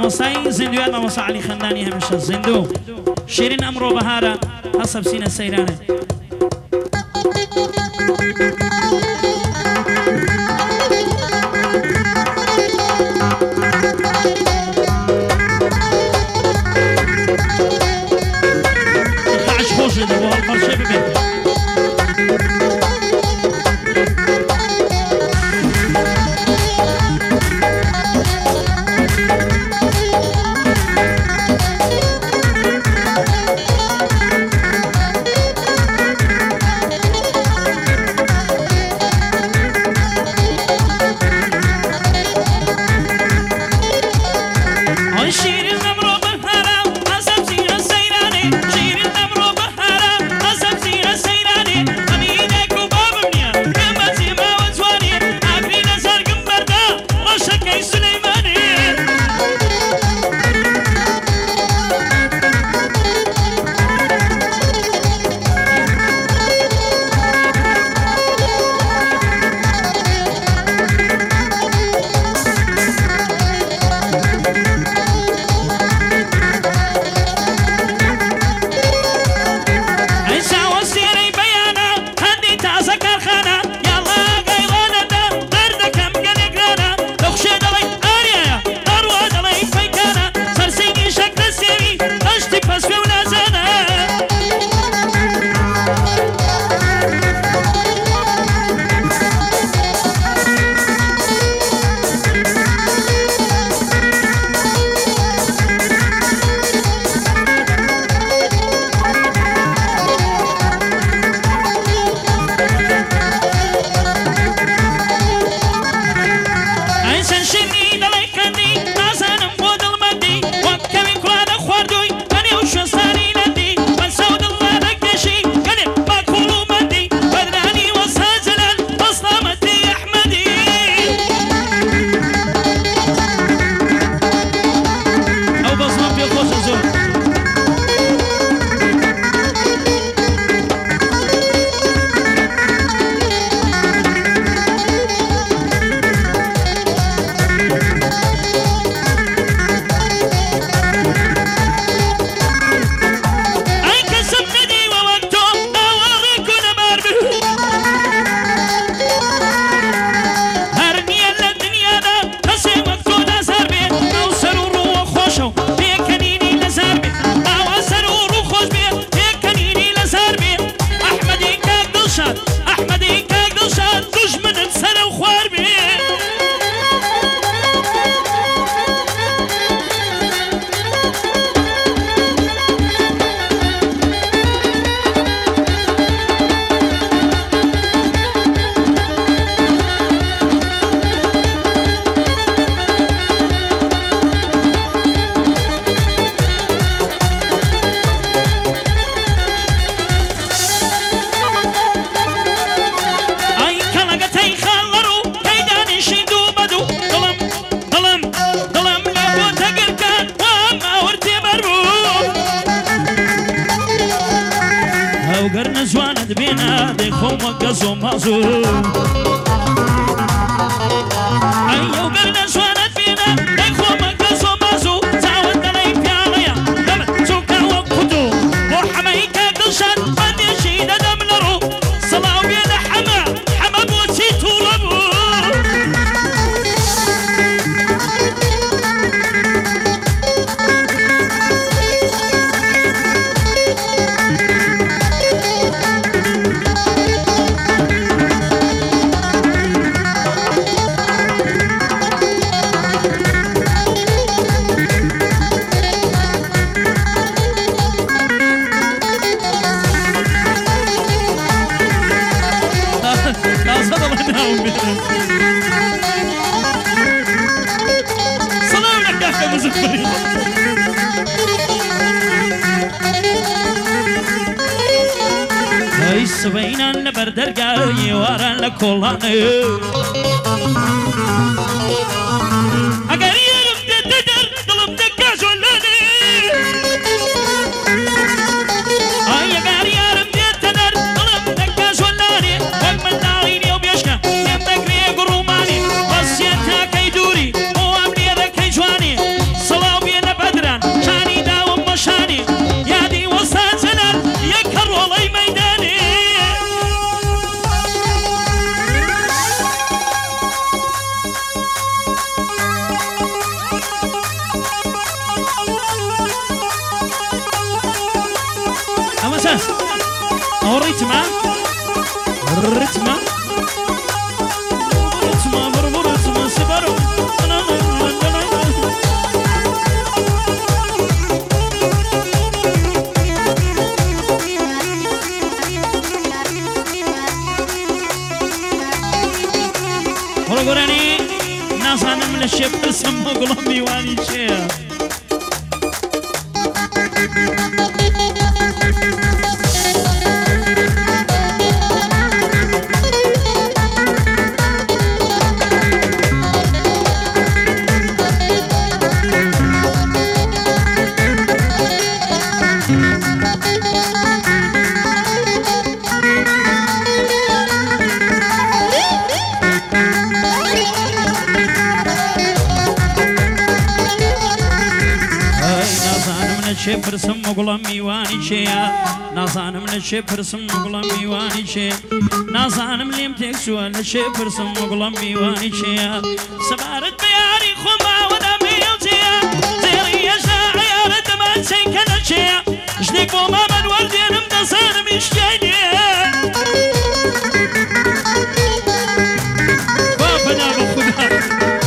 مامۆستایی زیندویان مامۆستا عەلی خەندانی هەمیشە زیندوو شیرین ئەمڕۆ بەهارە هەسە بچینە سەیرانێ سبينا لبردرقاي ورا لكولاني أقريا لبدي تدر طلب دكاش ولاني أي أقريا لبدي تدر طلب دكاش ولاني ومن داعيني وبيشكا يمتك ريق الروماني بس ينتا كي دوري وأمني ذا كي جواني صلاة رتمة رتمة بربرتمة سبرو ورقراني ناس أنا من الشيب سمو قلبي واني شيء شفر سم قلمي واني شيا نازان من الشفر سم قلمي واني شيا نازان من لم تكسو الشفر سم قلمي واني شيا سبارت بياري خما ودمي وزيا زيري يا شاعر دمان سيكن الشيا جنيك بوما من وردين مدسان مش جايني بابنا بخدا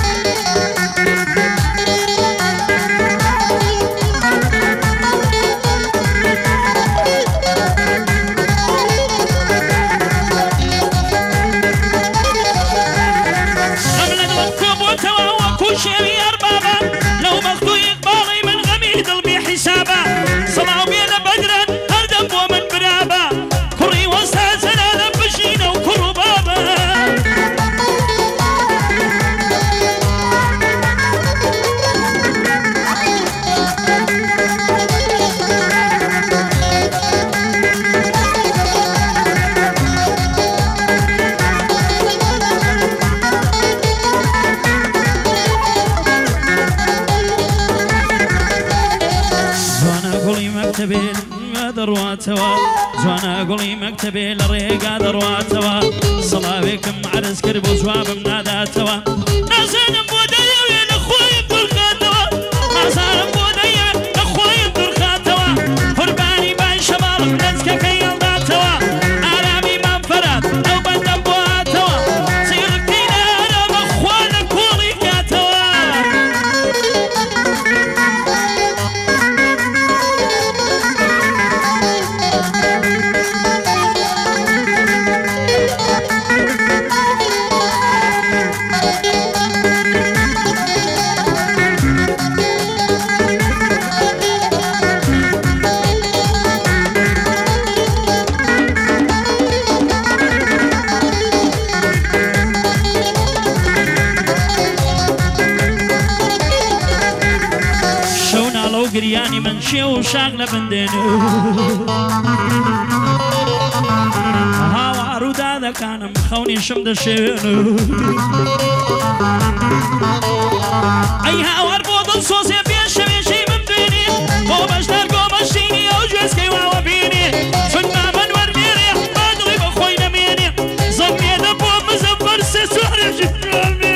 شيري أربابا لو مخدو يقبالي من غمي ضلبي حسابا صلاو بينا بدرا هردم ومن برابا كري وساسنا لبشينا وكرو بابا درواتوا زوانا قولي مكتبي لريقا درواتوا صلاويكم عرس كرب وزواب مناداتوا ناسان بودايا وين اخوي برخاتوا ناسان بودايا اخوي برخاتوا هرباني بان شمال نزكا كيال داتوا عرامي منفرد او بندم بواتوا سيركينا انا بخوانا كولي كاتوا قرياني من شي وشاغلة بندينو هاوارو دادا كان مخوني شمد شينو اي هاوار بوضل صوصي بيشا بيشي من ديني وبشتر قومشيني او جوزكي وعوابيني فنما من ورميني بادغي بخوينا ميني زمي دبو مزفر سسوحر جدرانيني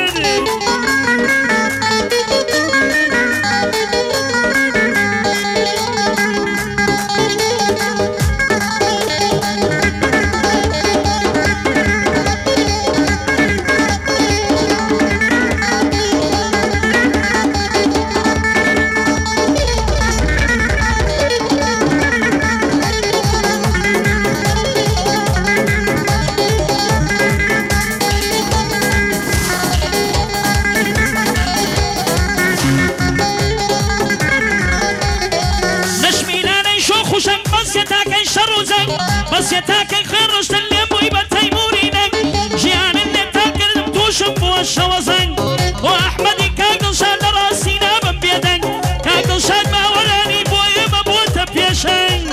بس يتاكل خير رشد اللي ابوي بتيمورينك جيان اللي تاكل متوشم بوش وزنك واحمد كاكل شاد راسينا ببيدك كاكل شاد ما وراني بوي ببوته بيشنك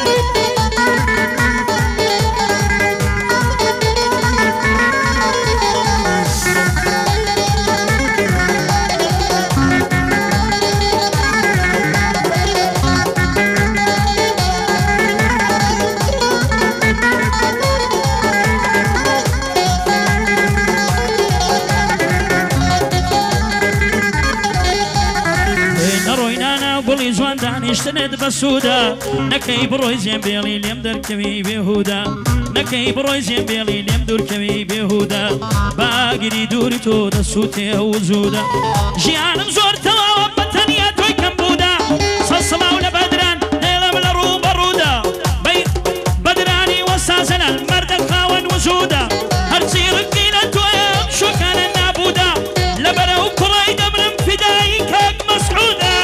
دانیشتنت بەسوودا نەکەی بڕۆی زێمبێڵی لێم دەرکەوی بێهودا نەکەی بڕۆی زێمبێڵی لێم دوورکەوی بێهودا باگیری دووری تۆ دەسووتێ وجوودا ژیانم زۆر تەواوە بە تەنیا تۆی کەم بوودا سەسڵاو لە بەدران دێڵم لە ڕوو بەڕوودا بەدرانی وەسازەنە مەردە خاوەن وجوودا هەرچی ڕگی لە تۆیە شۆکانە نابوودا لەبەرە و کوڕی دەبرم فیدایی کاک مەسعوودا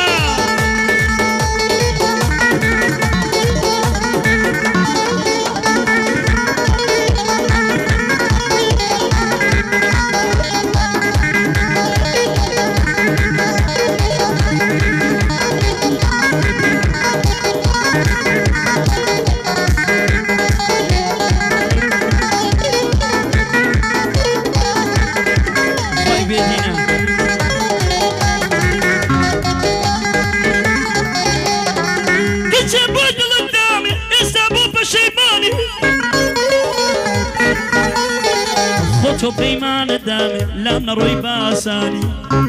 تۆ پەیمانت دامێ لام نەڕۆی باسانی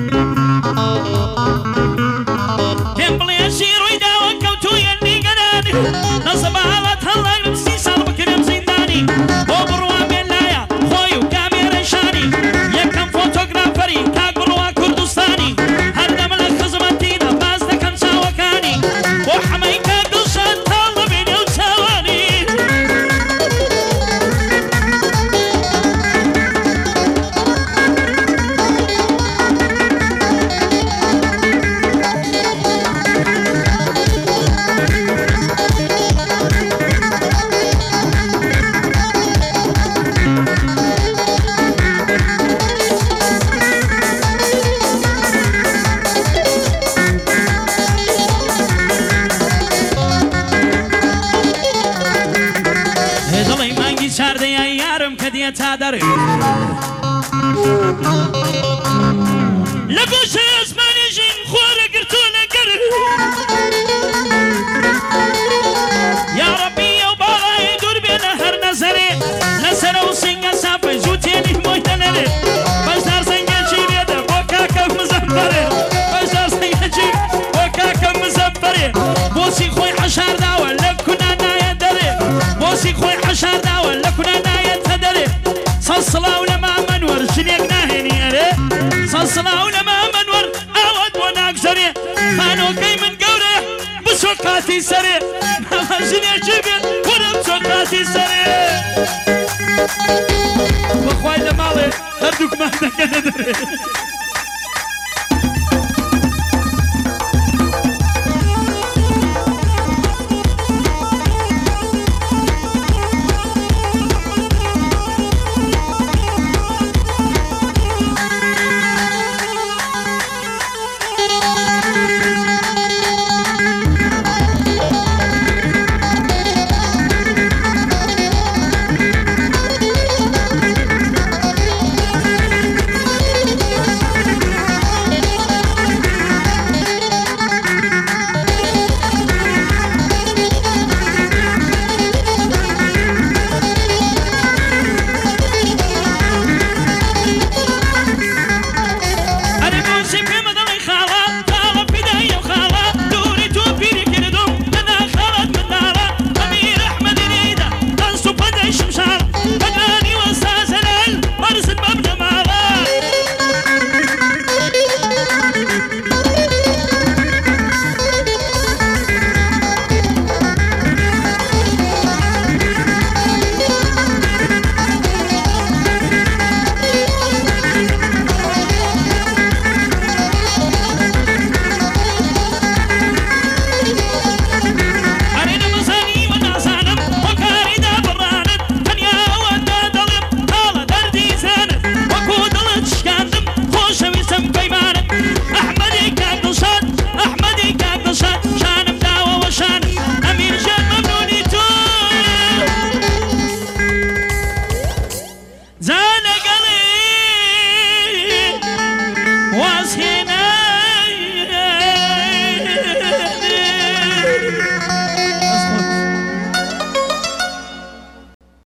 پێم بڵێ چی ڕووی داوە کەوتوویە نیگەرانی نەزەبە هەڵات هەڵایم 30 ساڵ بکرێم زیندانی بۆ بڕوا بێلایە خۆی و کامێرەی شانی یەکەم فۆتۆگرافەری کاک بڕوا کوردستانی هەردەمە لە خزمەتیدا باز دەکەم چاوەکانی بۆ حەمەی کاک دڵشاد تاڵ دەبێنێ و چاوانی تادر لبوش اسماني جين خوالة قرتونا قر يا ربي يا وبالا يدور بين هر نزري نسر وسنجا سافي زوتيني مويتنري بشار سنجا جيبيدا وكاكا مزفري بشار سنجا جيب وكاكا مزفري بوسي خوي حشار داوة لكنا نايا دري بوسي خوي حشار داوة لكنا نايا تدري صلاة لما منور شنيك ناهيني أري صلاة لما منور أود وناك سري خانو كي من قوري بسوقاتي سري ما شنيك جيبين ولا بسوقاتي سري بخواي لمالي هردوك ما عندك ندري